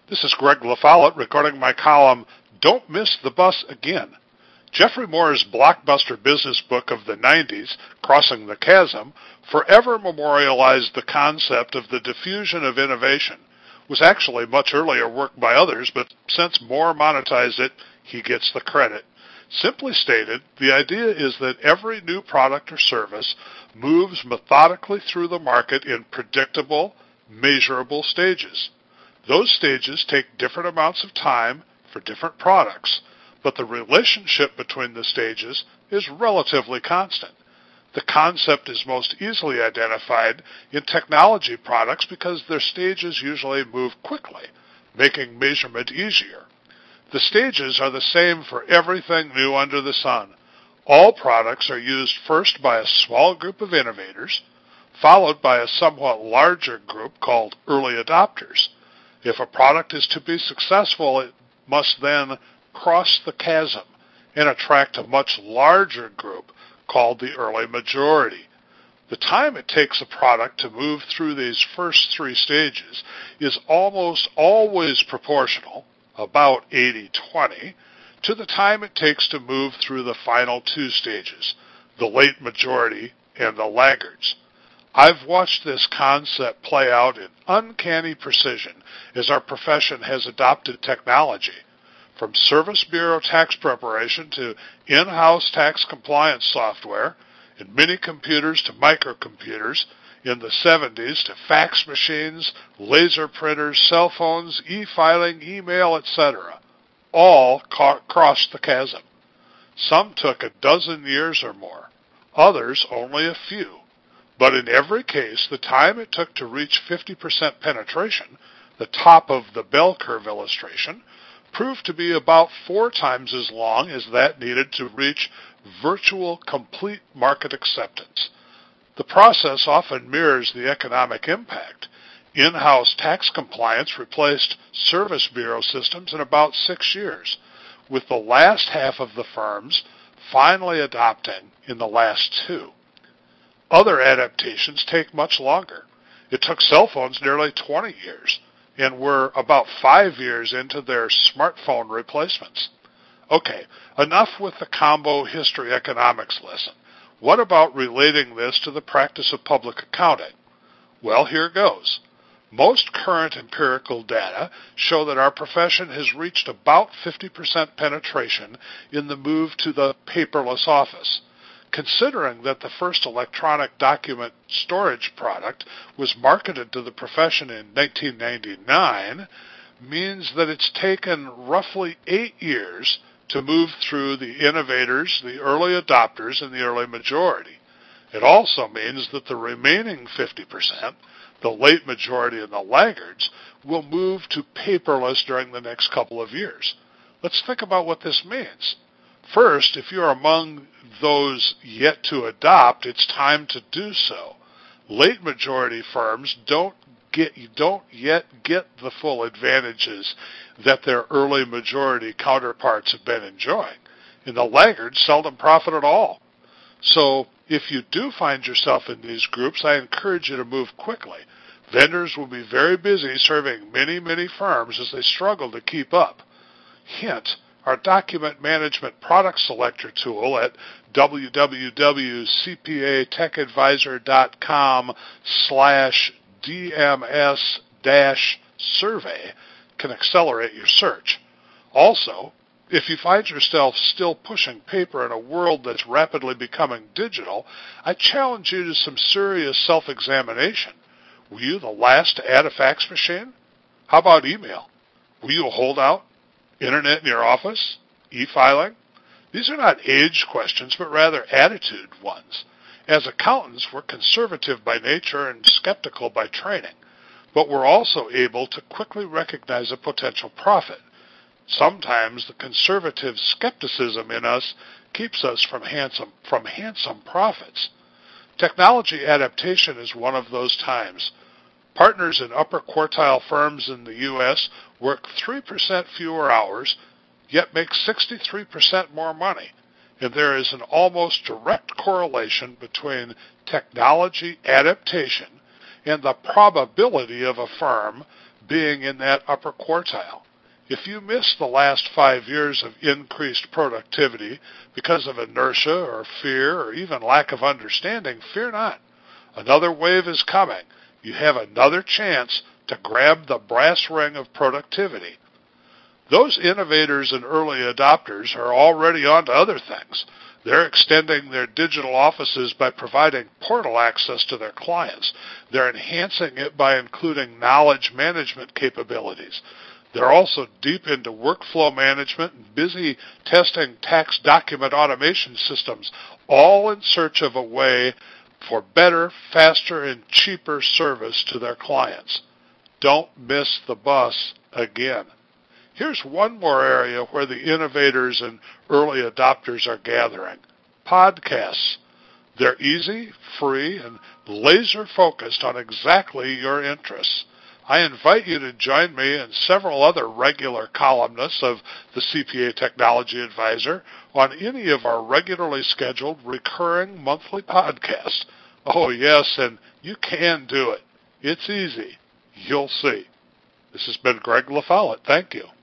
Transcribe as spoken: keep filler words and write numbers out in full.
This is Greg LaFollette recording my column, Don't Miss the Bus Again. Geoffrey Moore's blockbuster business book of the nineties, Crossing the Chasm, forever memorialized the concept of the diffusion of innovation. It was actually much earlier work by others, but since Moore monetized it, he gets the credit. Simply stated, the idea is that every new product or service moves methodically through the market in predictable, measurable stages. Those stages take different amounts of time for different products, but the relationship between the stages is relatively constant. The concept is most easily identified in technology products because their stages usually move quickly, making measurement easier. The stages are the same for everything new under the sun. All products are used first by a small group of innovators, followed by a somewhat larger group called early adopters. If a product is to be successful, it must then cross the chasm and attract a much larger group called the early majority. The time it takes a product to move through these first three stages is almost always proportional, about eighty twenty, to the time it takes to move through the final two stages, the late majority and the laggards. I've watched this concept play out in uncanny precision as our profession has adopted technology. From Service Bureau tax preparation to in-house tax compliance software, and mini computers to microcomputers, in the seventies to fax machines, laser printers, cell phones, e-filing, email, et cetera. All ca- crossed the chasm. Some took a dozen years or more, others only a few. But in every case, the time it took to reach fifty percent penetration, the top of the bell curve illustration, proved to be about four times as long as that needed to reach virtual complete market acceptance. The process often mirrors the economic impact. In-house tax compliance replaced Service Bureau systems in about six years, with the last half of the firms finally adopting in the last two. Other adaptations take much longer. It took cell phones nearly twenty years, and we're about five years into their smartphone replacements. Okay, enough with the combo history economics lesson. What about relating this to the practice of public accounting? Well, here goes. Most current empirical data show that our profession has reached about fifty percent penetration in the move to the paperless office. Considering that the first electronic document storage product was marketed to the profession in nineteen ninety-nine, means that it's taken roughly eight years to move through the innovators, the early adopters, and the early majority. It also means that the remaining fifty percent, the late majority and the laggards, will move to paperless during the next couple of years. Let's think about what this means. First, if you're among those yet to adopt, it's time to do so. Late majority firms don't get don't yet get the full advantages that their early majority counterparts have been enjoying, and the laggards seldom profit at all. So if you do find yourself in these groups, I encourage you to move quickly. Vendors will be very busy serving many, many firms as they struggle to keep up. Hint, our document management product selector tool at www.cpatechadvisor.com slash DMS dash survey can accelerate your search. Also, if you find yourself still pushing paper in a world that's rapidly becoming digital, I challenge you to some serious self-examination. Were you the last to add a fax machine? How about email? Were you a holdout? Internet in your office? E-filing? These are not age questions, but rather attitude ones. As accountants, we're conservative by nature and skeptical by training, but we're also able to quickly recognize a potential profit. Sometimes the conservative skepticism in us keeps us from handsome, from handsome profits. Technology adaptation is one of those times. Partners in upper quartile firms in the U S work three percent fewer hours, yet make sixty-three percent more money. And there is an almost direct correlation between technology adaptation and the probability of a firm being in that upper quartile. If you miss the last five years of increased productivity because of inertia or fear or even lack of understanding, fear not. Another wave is coming. You have another chance to grab the brass ring of productivity. Those innovators and early adopters are already on to other things. They're extending their digital offices by providing portal access to their clients. They're enhancing it by including knowledge management capabilities. They're also deep into workflow management and busy testing tax document automation systems, all in search of a way for better, faster, and cheaper service to their clients. Don't miss the bus again. Here's one more area where the innovators and early adopters are gathering. Podcasts. They're easy, free, and laser-focused on exactly your interests. I invite you to join me and several other regular columnists of the C P A Technology Advisor on any of our regularly scheduled recurring monthly podcasts. Oh, yes, and you can do it. It's easy. You'll see. This has been Greg LaFollette. Thank you.